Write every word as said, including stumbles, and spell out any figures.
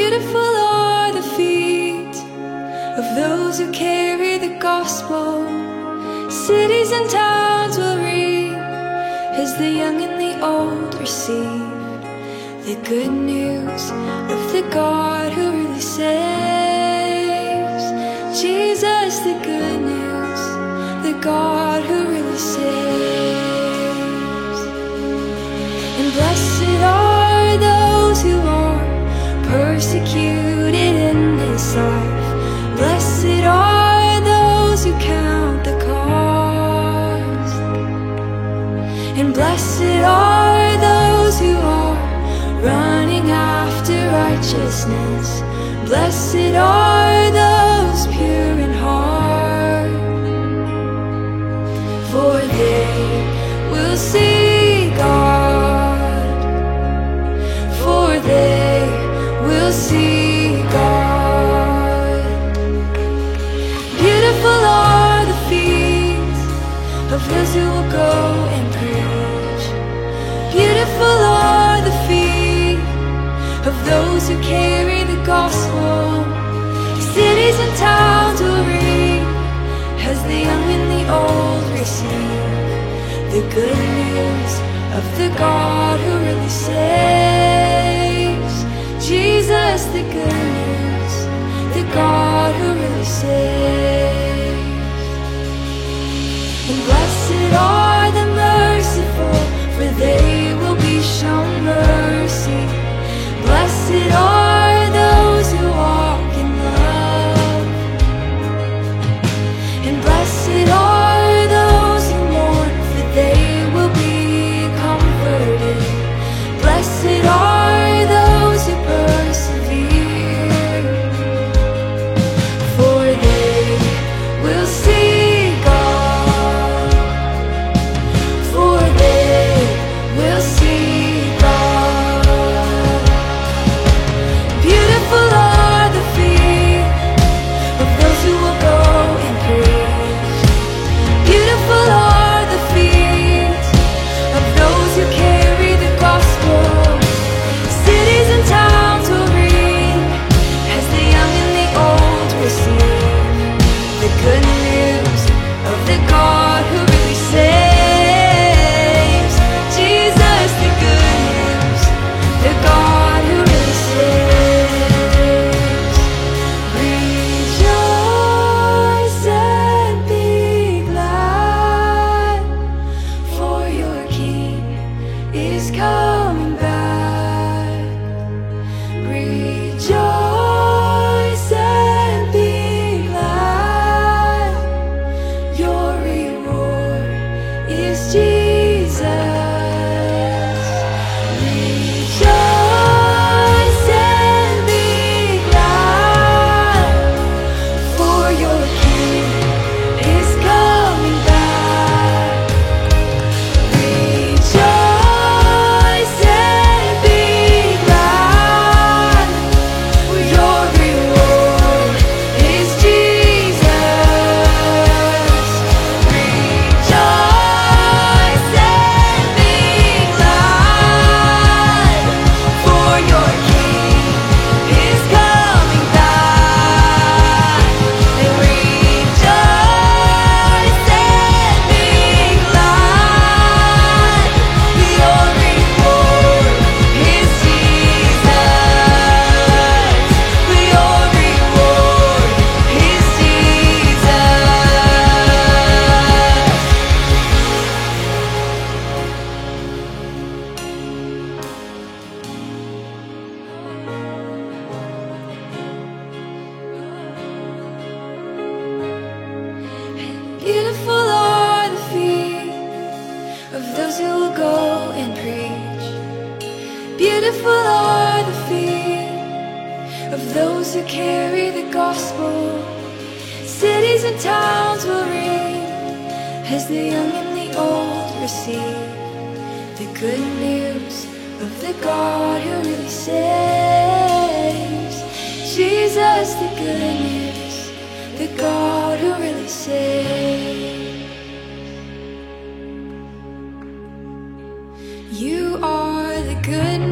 Beautiful are the feet of those who carry the gospel. Cities and towns will ring as the young and the old receive the good news of the God who really saves. Jesus, the good news, the God who really saves. And blessed are those who are persecuted in this life. Blessed are those who count the cost. And blessed are those who are running after righteousness. Blessed are those pure in heart, for they will see God. For they will see God. Beautiful are the feet of those who will go and preach. Beautiful are the feet of those who carry the gospel. Cities and towns will ring as the young and the old receive the good news of the God who really saves. Jesus, the good news, the God who really saves. And blessed are the merciful, for they will be shown mercy. Blessed are those who walk in love. And blessed are those who mourn, for they will be comforted. Blessed are those who persevere, for they will see God. For they will see God. Beautiful are the feet of those who will go and preach. Beautiful are the feet of those who carry the gospel. Cities and towns will ring as the young and the old receive the good news of the God who really saves. Jesus, the good news, the God who really saves. Rejoice and be glad, for your King is coming back. Rejoice and be glad, your reward is Jesus. Rejoice and be glad, for your King is coming back. Rejoice and be glad, for your reward is Jesus. Rejoice and be glad, for your King is coming back. And rejoice and be glad, your reward is Jesus. Your reward is Jesus. Beautiful are the feet of those who will go and preach. Beautiful are the feet of those who carry the gospel. Cities and towns will ring as the young and the old receive the good news of the God who really saves. Jesus, the good news, the God who really saves. You are the good